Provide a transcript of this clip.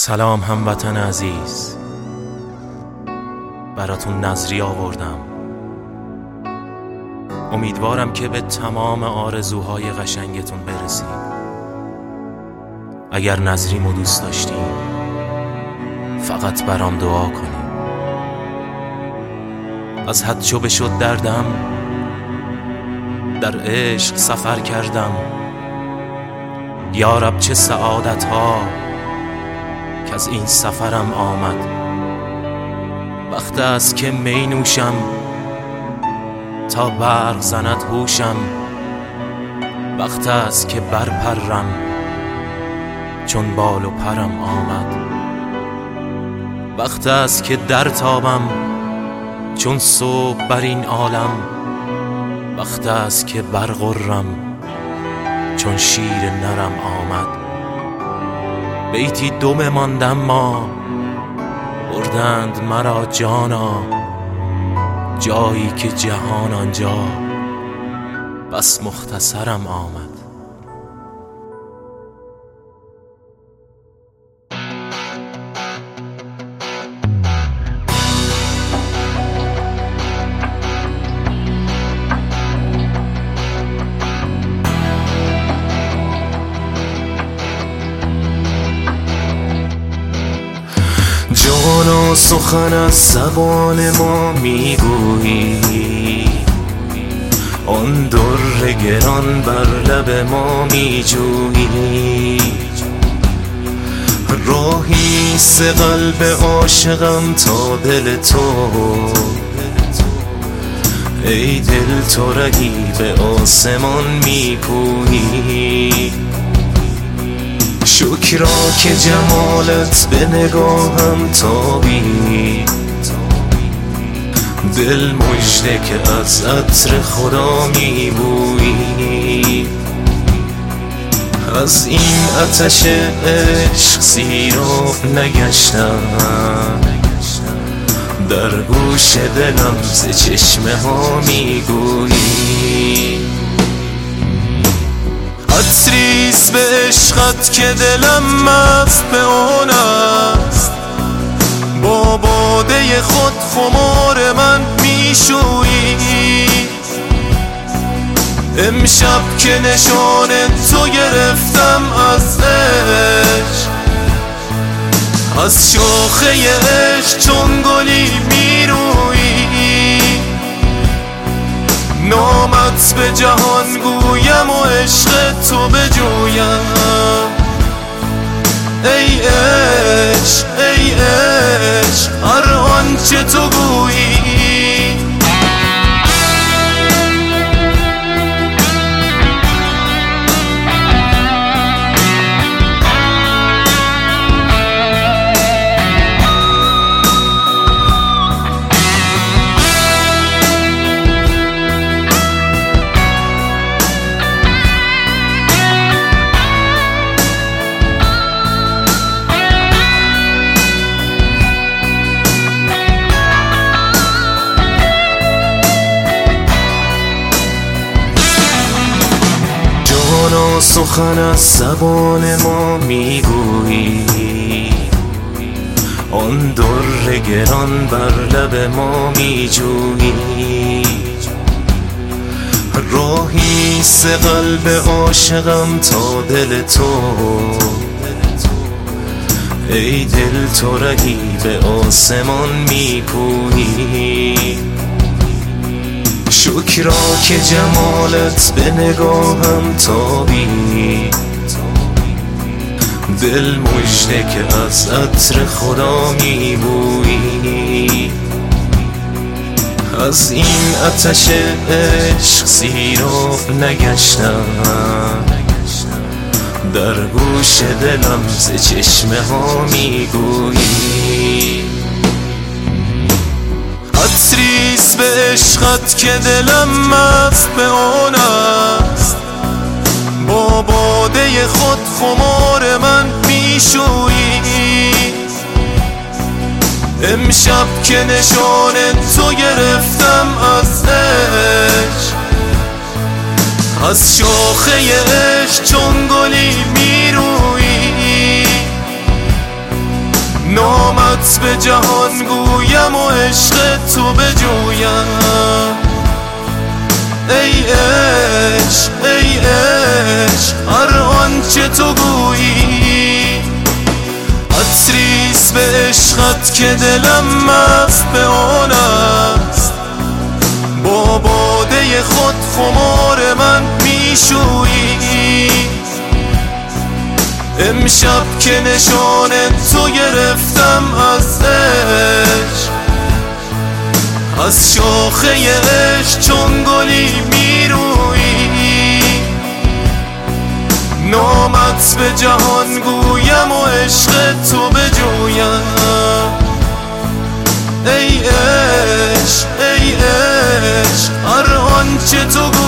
سلام هموطن عزیز، براتون نظری آوردم. امیدوارم که به تمام آرزوهای قشنگتون برسید. اگر نظریمو دوست داشتین فقط برام دعا کنید. از حد چو بشد دردم، در عشق سفر کردم. یا رب چه سعادت ها که از این سفرم آمد. وقت است که می نوشم تا برق زند هوشم. وقت است که برپرم چون بال و پرم آمد. وقت است که در تابم چون صبح بر این عالم. وقت است که برغرم چون شیر نرم آمد. بیتی دم ماندم ما، بردند مرا جانا. جایی که جهان آنجا بس مختصرم آمد. جانا سخن از زبان ما میگویی، آن در گران بر لب ما میجویی. راهی ز قلب عاشقم تا دل تو، ای دل تو رهی به آسمان میپویی. شکرا که جمالت به نگاهم تابی، دل مژده که از عطر خدا میبویی. از این آتش عشق سیراب نگشتم، در گوش دلم ز چشمه ها میگویی. عطریست به عشقت که دلم مست به آن است، با باده خود خمار من میشویی. امشب که نشان تو گرفتم از عشق، از شاخه عشق چون گلی میرویی. نامت به جهان گویم و عشق تو بجویم. ای عشق ای عشق هر آنچه تو گویی. جانا سخن از زبان ما میگویی، آن در گران بر لب ما میجویی. راهی ز قلب عاشقم تا دل تو، ای دل تو رهی به آسمان میپویی. شکرا که جمالت به نگاهم تابی، دل مژده که از عطر خدا میبویی. از این آتش عشق سیراب نگشتم، در گوش دلم ز چشمه ها میگویی. عطریست به عشقت که دلم مست به آن است، با باده خود خمار من میشویی. امشب که نشان تو گرفتم از عشق، از شاخه عشق چون گلی میرویی. نامت به جهان گویم و عشق تو بجویم. ای عشق ای عشق هر آنچه تو گویی، عطریست به عشقت که دلم مست به آن است. با باده خود خمار من میشویی، امشب که نشان تو گرفتم از عشق، از شاخه عشق چون گلی میرویی. نامت به جهان گویم و عشق تو بجویم. ای عشق ای عشق هر آنچه تو